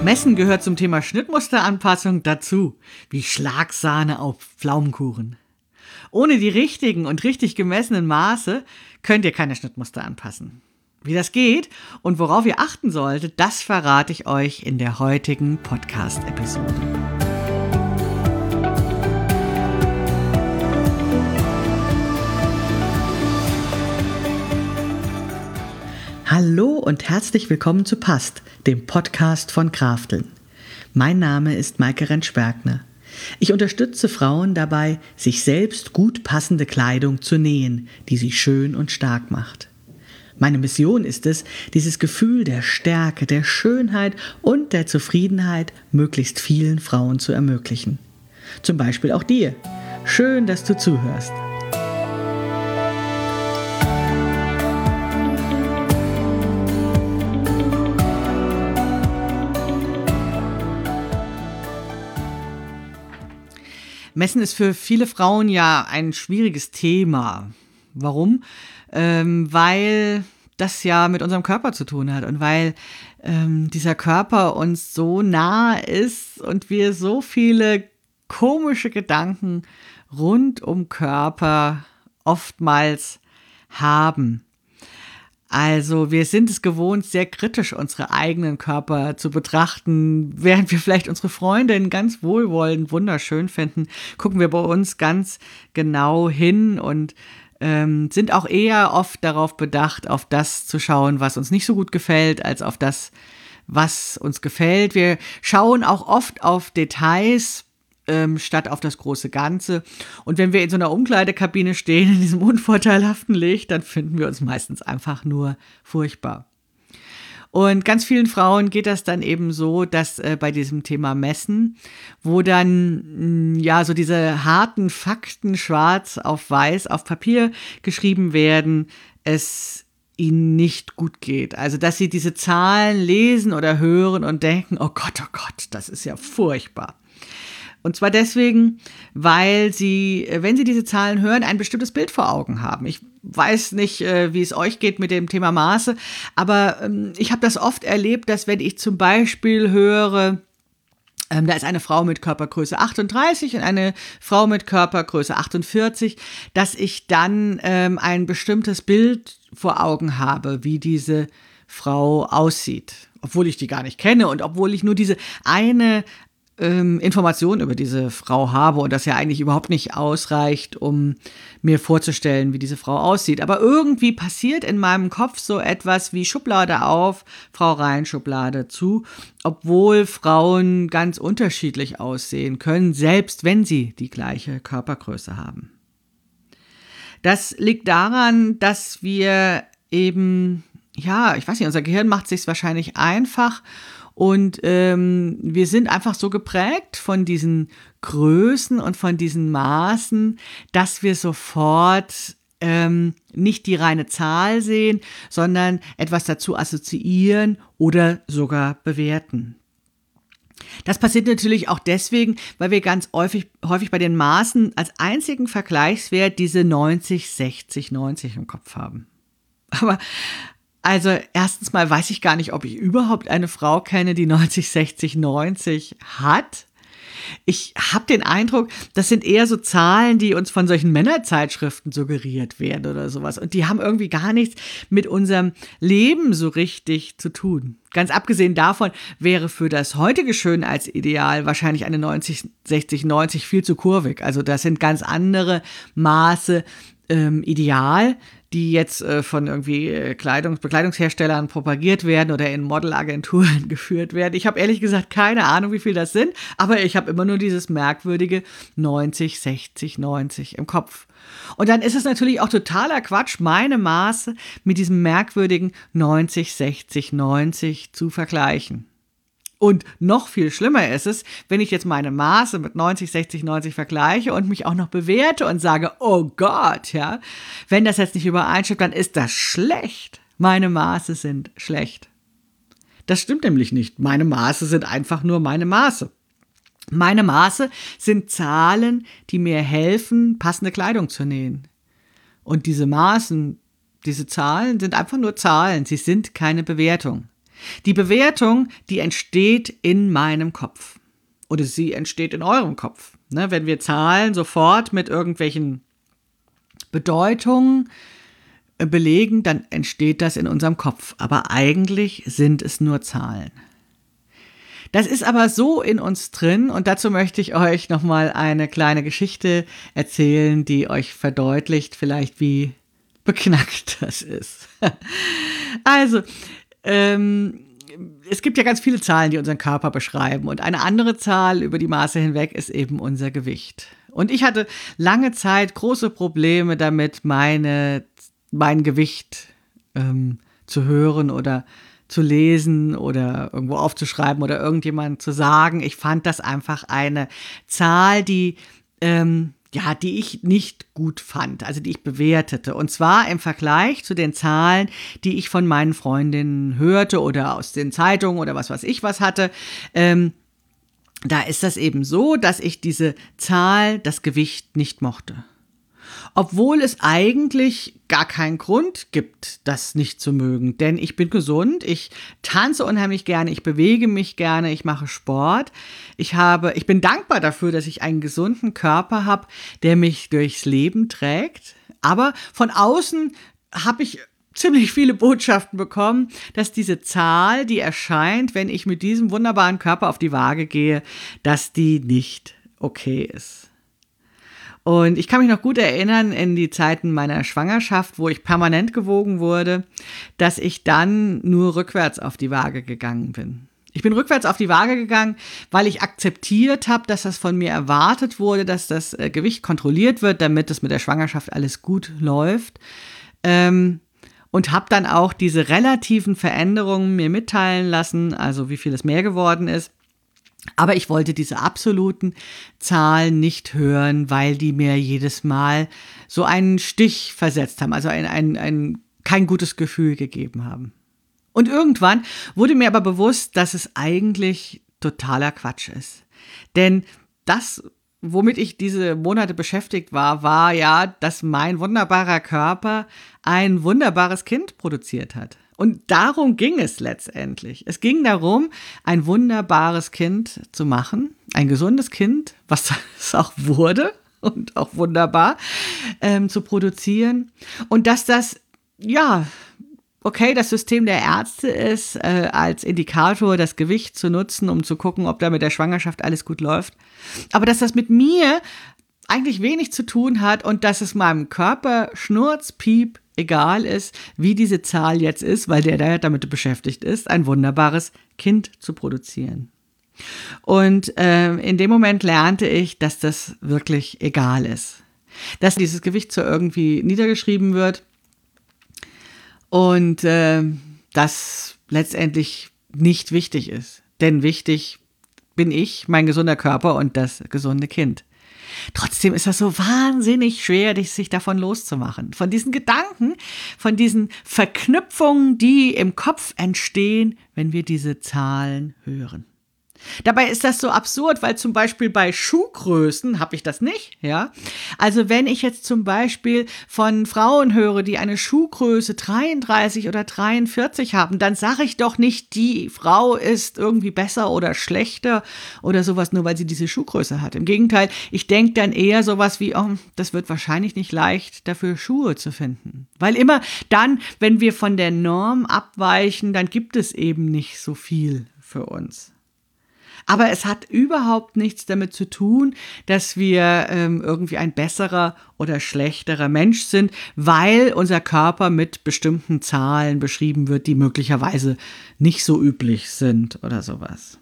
Messen gehört zum Thema Schnittmusteranpassung dazu, wie Schlagsahne auf Pflaumenkuchen. Ohne die richtigen und richtig gemessenen Maße könnt ihr keine Schnittmuster anpassen. Wie das geht und worauf ihr achten solltet, das verrate ich euch in der heutigen Podcast-Episode. Hallo und herzlich willkommen zu Passt, dem Podcast von Krafteln. Mein Name ist Maike Rentsch-Bergner. Ich unterstütze Frauen dabei, sich selbst gut passende Kleidung zu nähen, die sie schön und stark macht. Meine Mission ist es, dieses Gefühl der Stärke, der Schönheit und der Zufriedenheit möglichst vielen Frauen zu ermöglichen. Zum Beispiel auch dir. Schön, dass du zuhörst. Messen ist für viele Frauen ja ein schwieriges Thema. Warum? Weil das ja mit unserem Körper zu tun hat und weil dieser Körper uns so nah ist und wir so viele komische Gedanken rund um Körper oftmals haben. Also wir sind es gewohnt, sehr kritisch unsere eigenen Körper zu betrachten. Während wir vielleicht unsere Freundin ganz wohlwollend wunderschön finden, gucken wir bei uns ganz genau hin und sind auch eher oft darauf bedacht, auf das zu schauen, was uns nicht so gut gefällt, als auf das, was uns gefällt. Wir schauen auch oft auf Details, statt auf das große Ganze. Und wenn wir in so einer Umkleidekabine stehen, in diesem unvorteilhaften Licht, dann finden wir uns meistens einfach nur furchtbar. Und ganz vielen Frauen geht das dann eben so, dass bei diesem Thema Messen, wo dann so diese harten Fakten schwarz auf weiß auf Papier geschrieben werden, es ihnen nicht gut geht. Also, dass sie diese Zahlen lesen oder hören und denken, oh Gott, das ist ja furchtbar. Und zwar deswegen, weil sie, wenn sie diese Zahlen hören, ein bestimmtes Bild vor Augen haben. Ich weiß nicht, wie es euch geht mit dem Thema Maße, aber ich habe das oft erlebt, dass wenn ich zum Beispiel höre, da ist eine Frau mit Körpergröße 38 und eine Frau mit Körpergröße 48, dass ich dann ein bestimmtes Bild vor Augen habe, wie diese Frau aussieht. Obwohl ich die gar nicht kenne und obwohl ich nur diese eine Informationen über diese Frau habe und das ja eigentlich überhaupt nicht ausreicht, um mir vorzustellen, wie diese Frau aussieht. Aber irgendwie passiert in meinem Kopf so etwas wie Schublade auf, Frau rein, Schublade zu, obwohl Frauen ganz unterschiedlich aussehen können, selbst wenn sie die gleiche Körpergröße haben. Das liegt daran, dass wir eben, ich weiß nicht, unser Gehirn macht es sich wahrscheinlich einfach. Und wir sind einfach so geprägt von diesen Größen und von diesen Maßen, dass wir sofort nicht die reine Zahl sehen, sondern etwas dazu assoziieren oder sogar bewerten. Das passiert natürlich auch deswegen, weil wir ganz häufig bei den Maßen als einzigen Vergleichswert diese 90, 60, 90 im Kopf haben. Aber also erstens mal weiß ich gar nicht, ob ich überhaupt eine Frau kenne, die 90, 60, 90 hat. Ich habe den Eindruck, das sind eher so Zahlen, die uns von solchen Männerzeitschriften suggeriert werden oder sowas. Und die haben irgendwie gar nichts mit unserem Leben so richtig zu tun. Ganz abgesehen davon wäre für das heutige Schönheitsideal wahrscheinlich eine 90, 60, 90 viel zu kurvig. Also das sind ganz andere Maße ideal, die jetzt von irgendwie Bekleidungsherstellern propagiert werden oder in Modelagenturen geführt werden. Ich habe ehrlich gesagt keine Ahnung, wie viel das sind, aber ich habe immer nur dieses merkwürdige 90, 60, 90 im Kopf. Und dann ist es natürlich auch totaler Quatsch, meine Maße mit diesem merkwürdigen 90, 60, 90 zu vergleichen. Und noch viel schlimmer ist es, wenn ich jetzt meine Maße mit 90, 60, 90 vergleiche und mich auch noch bewerte und sage, oh Gott, ja, wenn das jetzt nicht übereinstimmt, dann ist das schlecht. Meine Maße sind schlecht. Das stimmt nämlich nicht. Meine Maße sind einfach nur meine Maße. Meine Maße sind Zahlen, die mir helfen, passende Kleidung zu nähen. Und diese Zahlen sind einfach nur Zahlen. Sie sind keine Bewertung. Die Bewertung, die entsteht in meinem Kopf. Oder sie entsteht in eurem Kopf. Ne, wenn wir Zahlen sofort mit irgendwelchen Bedeutungen belegen, dann entsteht das in unserem Kopf. Aber eigentlich sind es nur Zahlen. Das ist aber so in uns drin und dazu möchte ich euch nochmal eine kleine Geschichte erzählen, die euch verdeutlicht vielleicht, wie beknackt das ist. Also, es gibt ja ganz viele Zahlen, die unseren Körper beschreiben und eine andere Zahl über die Maße hinweg ist eben unser Gewicht. Und ich hatte lange Zeit große Probleme damit, mein Gewicht zu hören oder zu lesen oder irgendwo aufzuschreiben oder irgendjemand zu sagen. Ich fand das einfach eine Zahl, die ich nicht gut fand, also die ich bewertete. Und zwar im Vergleich zu den Zahlen, die ich von meinen Freundinnen hörte oder aus den Zeitungen oder was weiß ich was hatte. Da ist das eben so, dass ich diese Zahl, das Gewicht nicht mochte. Obwohl es eigentlich gar keinen Grund gibt, das nicht zu mögen. Denn ich bin gesund, ich tanze unheimlich gerne, ich bewege mich gerne, ich mache Sport. Ich bin dankbar dafür, dass ich einen gesunden Körper habe, der mich durchs Leben trägt. Aber von außen habe ich ziemlich viele Botschaften bekommen, dass diese Zahl, die erscheint, wenn ich mit diesem wunderbaren Körper auf die Waage gehe, dass die nicht okay ist. Und ich kann mich noch gut erinnern in die Zeiten meiner Schwangerschaft, wo ich permanent gewogen wurde, dass ich dann nur rückwärts auf die Waage gegangen bin. Ich bin rückwärts auf die Waage gegangen, weil ich akzeptiert habe, dass das von mir erwartet wurde, dass das Gewicht kontrolliert wird, damit es mit der Schwangerschaft alles gut läuft. Und habe dann auch diese relativen Veränderungen mir mitteilen lassen, also wie viel es mehr geworden ist. Aber ich wollte diese absoluten Zahlen nicht hören, weil die mir jedes Mal so einen Stich versetzt haben, also kein gutes Gefühl gegeben haben. Und irgendwann wurde mir aber bewusst, dass es eigentlich totaler Quatsch ist. Denn das, womit ich diese Monate beschäftigt war ja, dass mein wunderbarer Körper ein wunderbares Kind produziert hat. Und darum ging es letztendlich. Es ging darum, ein wunderbares Kind zu machen, ein gesundes Kind, was es auch wurde und auch wunderbar zu produzieren. Und dass das, das System der Ärzte ist, als Indikator das Gewicht zu nutzen, um zu gucken, ob da mit der Schwangerschaft alles gut läuft. Aber dass das mit mir eigentlich wenig zu tun hat und dass es meinem Körper schnurzpiep egal ist, wie diese Zahl jetzt ist, weil der damit beschäftigt ist, ein wunderbares Kind zu produzieren. Und in dem Moment lernte ich, dass das wirklich egal ist. Dass dieses Gewicht so irgendwie niedergeschrieben wird und das letztendlich nicht wichtig ist. Denn wichtig bin ich, mein gesunder Körper und das gesunde Kind. Trotzdem ist das so wahnsinnig schwer, sich davon loszumachen. Von diesen Gedanken, von diesen Verknüpfungen, die im Kopf entstehen, wenn wir diese Zahlen hören. Dabei ist das so absurd, weil zum Beispiel bei Schuhgrößen habe ich das nicht, ja. Also wenn ich jetzt zum Beispiel von Frauen höre, die eine Schuhgröße 33 oder 43 haben, dann sage ich doch nicht, die Frau ist irgendwie besser oder schlechter oder sowas, nur weil sie diese Schuhgröße hat. Im Gegenteil, ich denke dann eher sowas wie, das wird wahrscheinlich nicht leicht, dafür Schuhe zu finden. Weil immer dann, wenn wir von der Norm abweichen, dann gibt es eben nicht so viel für uns. Aber es hat überhaupt nichts damit zu tun, dass wir irgendwie ein besserer oder schlechterer Mensch sind, weil unser Körper mit bestimmten Zahlen beschrieben wird, die möglicherweise nicht so üblich sind oder sowas.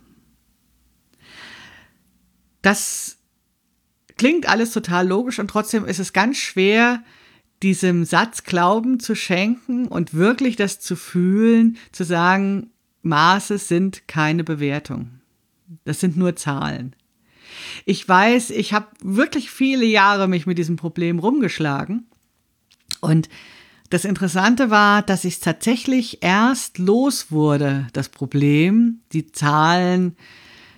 Das klingt alles total logisch und trotzdem ist es ganz schwer, diesem Satz Glauben zu schenken und wirklich das zu fühlen, zu sagen, Maße sind keine Bewertung. Das sind nur Zahlen. Ich weiß, ich habe wirklich viele Jahre mich mit diesem Problem rumgeschlagen. Und das Interessante war, dass ich es tatsächlich erst los wurde, das Problem, die Zahlen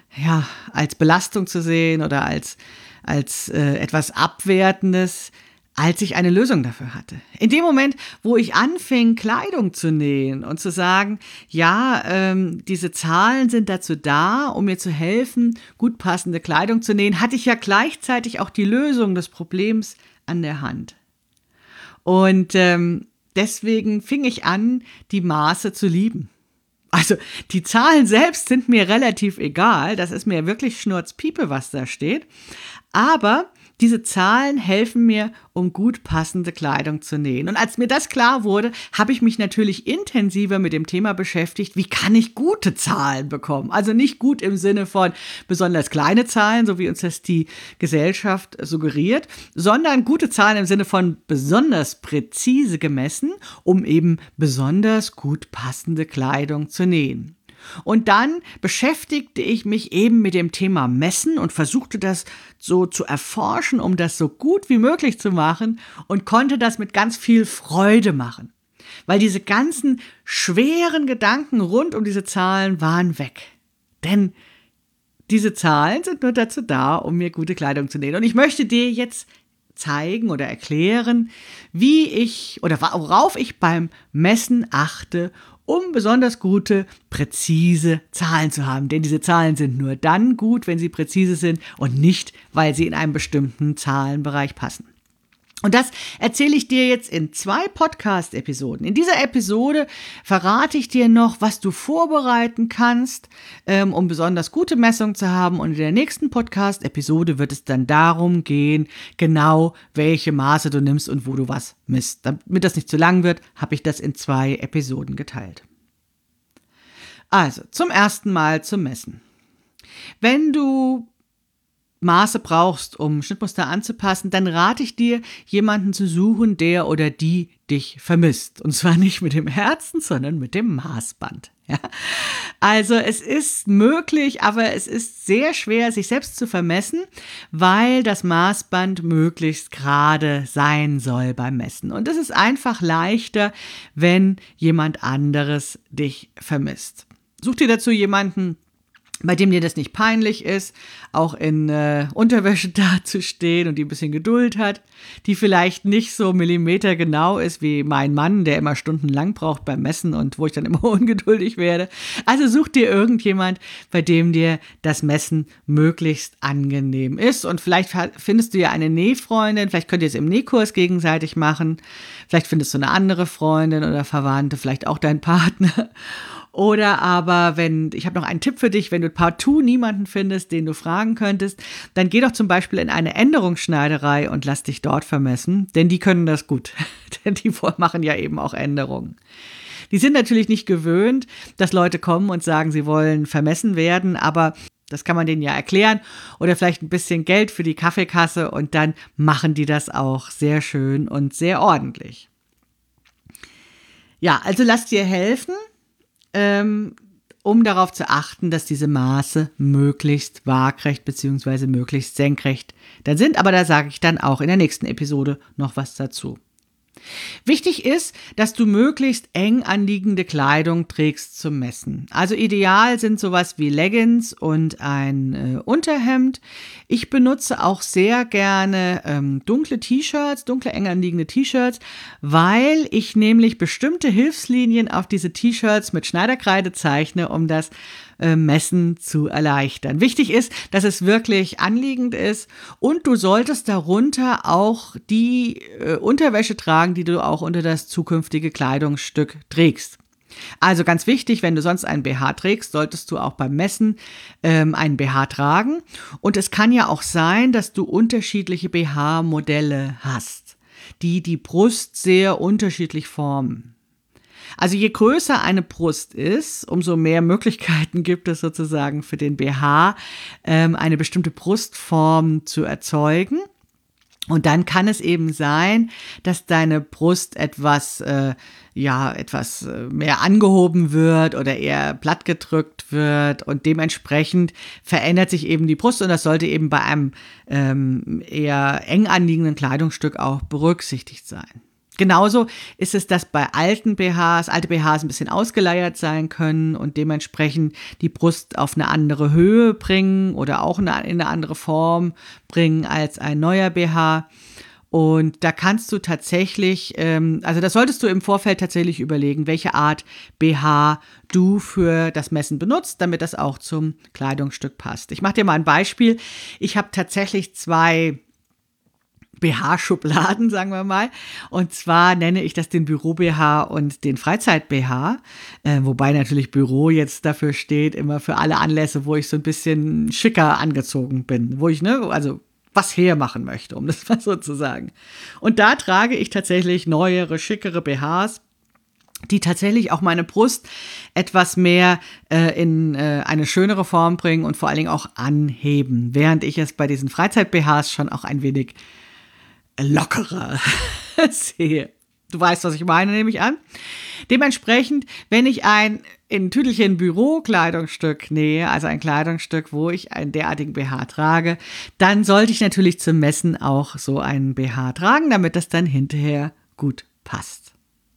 als Belastung zu sehen oder als etwas Abwertendes, als ich eine Lösung dafür hatte. In dem Moment, wo ich anfing, Kleidung zu nähen und zu sagen, ja, diese Zahlen sind dazu da, um mir zu helfen, gut passende Kleidung zu nähen, hatte ich ja gleichzeitig auch die Lösung des Problems an der Hand. Und deswegen fing ich an, die Maße zu lieben. Also die Zahlen selbst sind mir relativ egal, das ist mir wirklich Schnurzpiepe, was da steht, aber diese Zahlen helfen mir, um gut passende Kleidung zu nähen. Und als mir das klar wurde, habe ich mich natürlich intensiver mit dem Thema beschäftigt, wie kann ich gute Zahlen bekommen? Also nicht gut im Sinne von besonders kleine Zahlen, so wie uns das die Gesellschaft suggeriert, sondern gute Zahlen im Sinne von besonders präzise gemessen, um eben besonders gut passende Kleidung zu nähen. Und dann beschäftigte ich mich eben mit dem Thema Messen und versuchte das so zu erforschen, um das so gut wie möglich zu machen und konnte das mit ganz viel Freude machen. Weil diese ganzen schweren Gedanken rund um diese Zahlen waren weg. Denn diese Zahlen sind nur dazu da, um mir gute Kleidung zu nähen. Und ich möchte dir jetzt zeigen oder erklären, wie ich oder worauf ich beim Messen achte, um besonders gute, präzise Zahlen zu haben. Denn diese Zahlen sind nur dann gut, wenn sie präzise sind und nicht, weil sie in einem bestimmten Zahlenbereich passen. Und das erzähle ich dir jetzt in 2 Podcast-Episoden. In dieser Episode verrate ich dir noch, was du vorbereiten kannst, um besonders gute Messungen zu haben. Und in der nächsten Podcast-Episode wird es dann darum gehen, genau welche Maße du nimmst und wo du was misst. Damit das nicht zu lang wird, habe ich das in 2 Episoden geteilt. Also, zum ersten Mal zum Messen. Wenn du Maße brauchst, um Schnittmuster anzupassen, dann rate ich dir, jemanden zu suchen, der oder die dich vermisst. Und zwar nicht mit dem Herzen, sondern mit dem Maßband. Ja? Also es ist möglich, aber es ist sehr schwer, sich selbst zu vermessen, weil das Maßband möglichst gerade sein soll beim Messen. Und es ist einfach leichter, wenn jemand anderes dich vermisst. Such dir dazu jemanden, bei dem dir das nicht peinlich ist, auch in Unterwäsche dazustehen und die ein bisschen Geduld hat, die vielleicht nicht so millimetergenau ist wie mein Mann, der immer stundenlang braucht beim Messen und wo ich dann immer ungeduldig werde. Also such dir irgendjemand, bei dem dir das Messen möglichst angenehm ist. Und vielleicht findest du ja eine Nähfreundin, vielleicht könnt ihr es im Nähkurs gegenseitig machen, vielleicht findest du eine andere Freundin oder Verwandte, vielleicht auch dein Partner. Oder aber, ich habe noch einen Tipp für dich, wenn du partout niemanden findest, den du fragen könntest, dann geh doch zum Beispiel in eine Änderungsschneiderei und lass dich dort vermessen, denn die können das gut, denn die machen ja eben auch Änderungen. Die sind natürlich nicht gewöhnt, dass Leute kommen und sagen, sie wollen vermessen werden, aber das kann man denen ja erklären oder vielleicht ein bisschen Geld für die Kaffeekasse und dann machen die das auch sehr schön und sehr ordentlich. Ja, also lass dir helfen, um darauf zu achten, dass diese Maße möglichst waagrecht bzw. möglichst senkrecht dann sind. Aber da sage ich dann auch in der nächsten Episode noch was dazu. Wichtig ist, dass du möglichst eng anliegende Kleidung trägst zum Messen. Also ideal sind sowas wie Leggings und ein Unterhemd. Ich benutze auch sehr gerne dunkle T-Shirts, dunkle eng anliegende T-Shirts, weil ich nämlich bestimmte Hilfslinien auf diese T-Shirts mit Schneiderkreide zeichne, um das Messen zu erleichtern. Wichtig ist, dass es wirklich anliegend ist und du solltest darunter auch die Unterwäsche tragen, die du auch unter das zukünftige Kleidungsstück trägst. Also ganz wichtig, wenn du sonst einen BH trägst, solltest du auch beim Messen einen BH tragen. Und es kann ja auch sein, dass du unterschiedliche BH-Modelle hast, die die Brust sehr unterschiedlich formen. Also je größer eine Brust ist, umso mehr Möglichkeiten gibt es sozusagen für den BH, eine bestimmte Brustform zu erzeugen. Und dann kann es eben sein, dass deine Brust etwas mehr angehoben wird oder eher platt gedrückt wird und dementsprechend verändert sich eben die Brust und das sollte eben bei einem eher eng anliegenden Kleidungsstück auch berücksichtigt sein. Genauso ist es, dass bei alte BHs ein bisschen ausgeleiert sein können und dementsprechend die Brust auf eine andere Höhe bringen oder auch in eine andere Form bringen als ein neuer BH. Und da kannst du tatsächlich, also das solltest du im Vorfeld tatsächlich überlegen, welche Art BH du für das Messen benutzt, damit das auch zum Kleidungsstück passt. Ich mache dir mal ein Beispiel. Ich habe tatsächlich 2 BH-Schubladen, sagen wir mal. Und zwar nenne ich das den Büro-BH und den Freizeit-BH. Wobei natürlich Büro jetzt dafür steht, immer für alle Anlässe, wo ich so ein bisschen schicker angezogen bin. Wo ich, also was hermachen möchte, um das mal so zu sagen. Und da trage ich tatsächlich neuere, schickere BHs, die tatsächlich auch meine Brust etwas mehr in eine schönere Form bringen und vor allen Dingen auch anheben. Während ich es bei diesen Freizeit-BHs schon auch ein wenig lockerer sehe. Du weißt, was ich meine, nehme ich an. Dementsprechend, wenn ich ein in Tüdelchen Bürokleidungsstück nähe, also ein Kleidungsstück, wo ich einen derartigen BH trage, dann sollte ich natürlich zum Messen auch so einen BH tragen, damit das dann hinterher gut passt.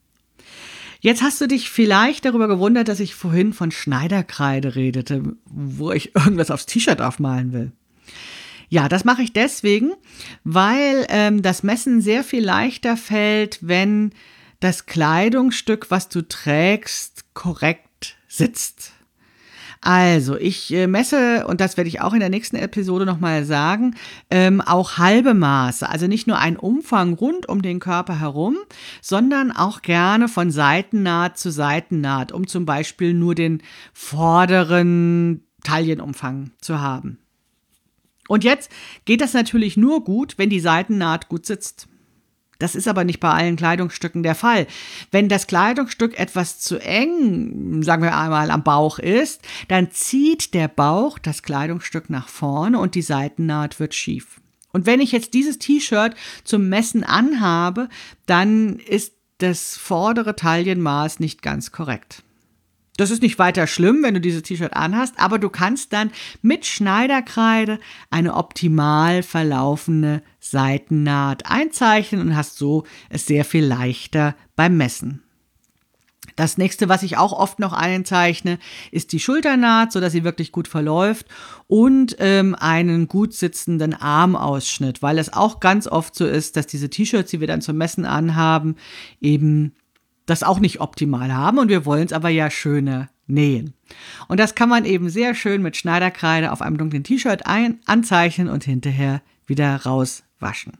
Jetzt hast du dich vielleicht darüber gewundert, dass ich vorhin von Schneiderkreide redete, wo ich irgendwas aufs T-Shirt aufmalen will. Ja, das mache ich deswegen, weil das Messen sehr viel leichter fällt, wenn das Kleidungsstück, was du trägst, korrekt sitzt. Also, ich messe, und das werde ich auch in der nächsten Episode nochmal sagen, auch halbe Maße. Also nicht nur ein Umfang rund um den Körper herum, sondern auch gerne von Seitennaht zu Seitennaht, um zum Beispiel nur den vorderen Taillenumfang zu haben. Und jetzt geht das natürlich nur gut, wenn die Seitennaht gut sitzt. Das ist aber nicht bei allen Kleidungsstücken der Fall. Wenn das Kleidungsstück etwas zu eng, sagen wir einmal, am Bauch ist, dann zieht der Bauch das Kleidungsstück nach vorne und die Seitennaht wird schief. Und wenn ich jetzt dieses T-Shirt zum Messen anhabe, dann ist das vordere Taillenmaß nicht ganz korrekt. Das ist nicht weiter schlimm, wenn du dieses T-Shirt anhast, aber du kannst dann mit Schneiderkreide eine optimal verlaufende Seitennaht einzeichnen und hast so es sehr viel leichter beim Messen. Das nächste, was ich auch oft noch einzeichne, ist die Schulternaht, sodass sie wirklich gut verläuft und einen gut sitzenden Armausschnitt, weil es auch ganz oft so ist, dass diese T-Shirts, die wir dann zum Messen anhaben, eben das auch nicht optimal haben und wir wollen es aber ja schöner nähen. Und das kann man eben sehr schön mit Schneiderkreide auf einem dunklen T-Shirt anzeichnen und hinterher wieder rauswaschen.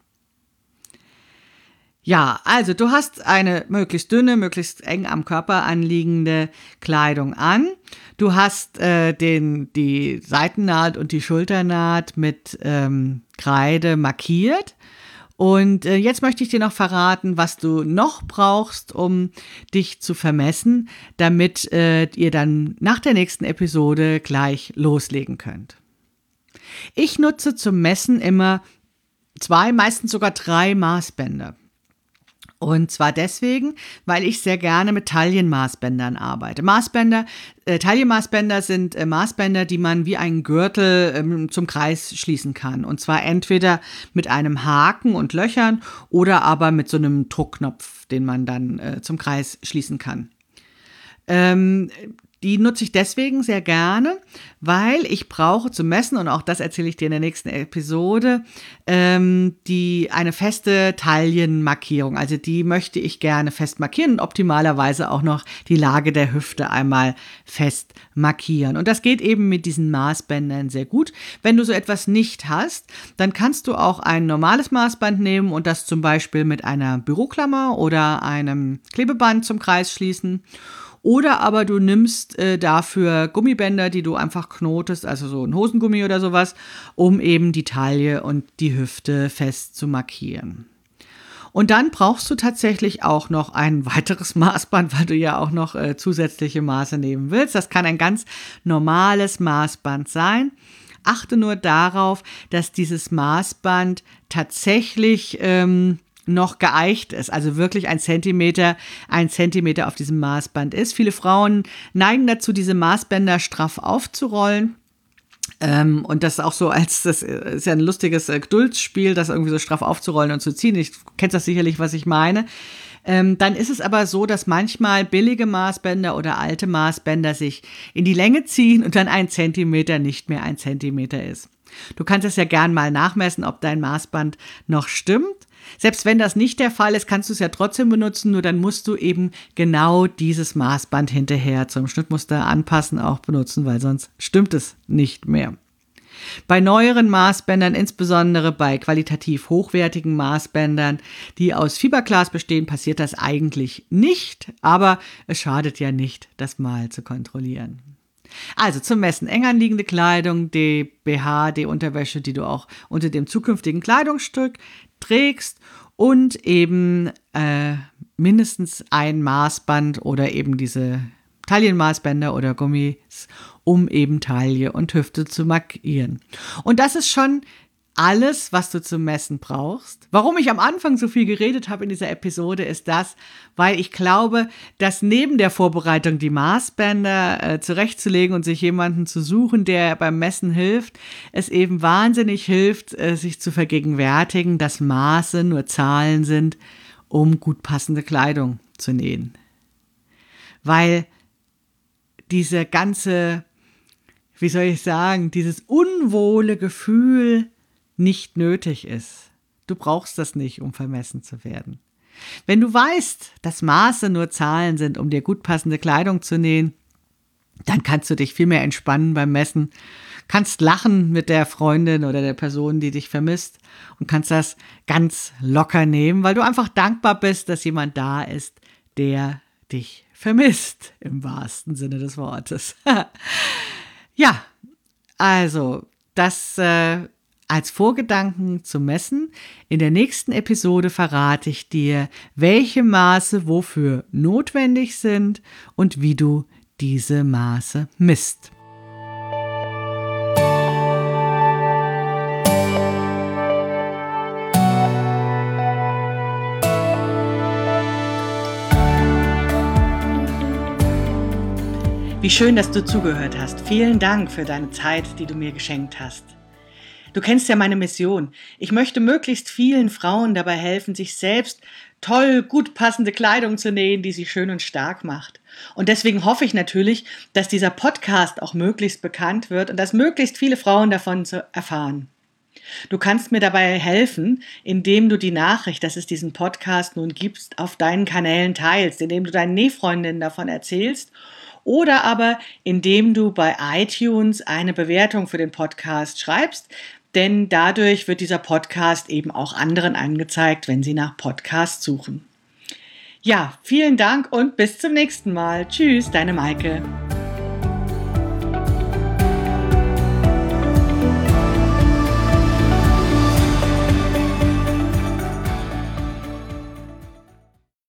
Ja, also du hast eine möglichst dünne, möglichst eng am Körper anliegende Kleidung an. Du hast die Seitennaht und die Schulternaht mit Kreide markiert. Und jetzt möchte ich dir noch verraten, was du noch brauchst, um dich zu vermessen, damit ihr dann nach der nächsten Episode gleich loslegen könnt. Ich nutze zum Messen immer 2, meistens sogar 3 Maßbänder. Und zwar deswegen, weil ich sehr gerne mit Taillenmaßbändern arbeite. Taillenmaßbänder sind Maßbänder, die man wie einen Gürtel zum Kreis schließen kann. Und zwar entweder mit einem Haken und Löchern oder aber mit so einem Druckknopf, den man dann zum Kreis schließen kann. Die nutze ich deswegen sehr gerne, weil ich brauche zum Messen, und auch das erzähle ich dir in der nächsten Episode, eine feste Taillenmarkierung. Also die möchte ich gerne fest markieren und optimalerweise auch noch die Lage der Hüfte einmal fest markieren. Und das geht eben mit diesen Maßbändern sehr gut. Wenn du so etwas nicht hast, dann kannst du auch ein normales Maßband nehmen und das zum Beispiel mit einer Büroklammer oder einem Klebeband zum Kreis schließen. Oder aber du nimmst dafür Gummibänder, die du einfach knotest, also so ein Hosengummi oder sowas, um eben die Taille und die Hüfte fest zu markieren. Und dann brauchst du tatsächlich auch noch ein weiteres Maßband, weil du ja auch noch zusätzliche Maße nehmen willst. Das kann ein ganz normales Maßband sein. Achte nur darauf, dass dieses Maßband tatsächlich noch geeicht ist, also wirklich ein Zentimeter auf diesem Maßband ist. Viele Frauen neigen dazu, diese Maßbänder straff aufzurollen. Und das auch so das ist ja ein lustiges Geduldsspiel, das irgendwie so straff aufzurollen und zu ziehen. Ich kennst das sicherlich, was ich meine. Dann ist es aber so, dass manchmal billige Maßbänder oder alte Maßbänder sich in die Länge ziehen und dann 1 Zentimeter nicht mehr 1 Zentimeter ist. Du kannst es ja gern mal nachmessen, ob dein Maßband noch stimmt. Selbst wenn das nicht der Fall ist, kannst du es ja trotzdem benutzen, nur dann musst du eben genau dieses Maßband hinterher zum Schnittmuster anpassen auch benutzen, weil sonst stimmt es nicht mehr. Bei neueren Maßbändern, insbesondere bei qualitativ hochwertigen Maßbändern, die aus Fiberglas bestehen, passiert das eigentlich nicht, aber es schadet ja nicht, das mal zu kontrollieren. Also zum Messen: eng anliegende Kleidung, die BH, die Unterwäsche, die du auch unter dem zukünftigen Kleidungsstück trägst und eben mindestens ein Maßband oder eben diese Taillenmaßbänder oder Gummis, um eben Taille und Hüfte zu markieren. Und das ist schon alles, was du zum Messen brauchst. Warum ich am Anfang so viel geredet habe in dieser Episode, ist das, weil ich glaube, dass neben der Vorbereitung die Maßbänder zurechtzulegen und sich jemanden zu suchen, der beim Messen hilft, es eben wahnsinnig hilft, sich zu vergegenwärtigen, dass Maße nur Zahlen sind, um gut passende Kleidung zu nähen. Weil diese ganze, wie soll ich sagen, dieses unwohle Gefühl nicht nötig ist. Du brauchst das nicht, um vermessen zu werden. Wenn du weißt, dass Maße nur Zahlen sind, um dir gut passende Kleidung zu nähen, dann kannst du dich viel mehr entspannen beim Messen, kannst lachen mit der Freundin oder der Person, die dich vermisst und kannst das ganz locker nehmen, weil du einfach dankbar bist, dass jemand da ist, der dich vermisst, im wahrsten Sinne des Wortes. Ja, also das als Vorgedanken zum Messen. In der nächsten Episode verrate ich dir, welche Maße wofür notwendig sind und wie du diese Maße misst. Wie schön, dass du zugehört hast. Vielen Dank für deine Zeit, die du mir geschenkt hast. Du kennst ja meine Mission. Ich möchte möglichst vielen Frauen dabei helfen, sich selbst toll, gut passende Kleidung zu nähen, die sie schön und stark macht. Und deswegen hoffe ich natürlich, dass dieser Podcast auch möglichst bekannt wird und dass möglichst viele Frauen davon erfahren. Du kannst mir dabei helfen, indem du die Nachricht, dass es diesen Podcast nun gibt, auf deinen Kanälen teilst, indem du deinen Nähfreundinnen davon erzählst oder aber indem du bei iTunes eine Bewertung für den Podcast schreibst, denn dadurch wird dieser Podcast eben auch anderen angezeigt, wenn sie nach Podcasts suchen. Ja, vielen Dank und bis zum nächsten Mal. Tschüss, deine Maike.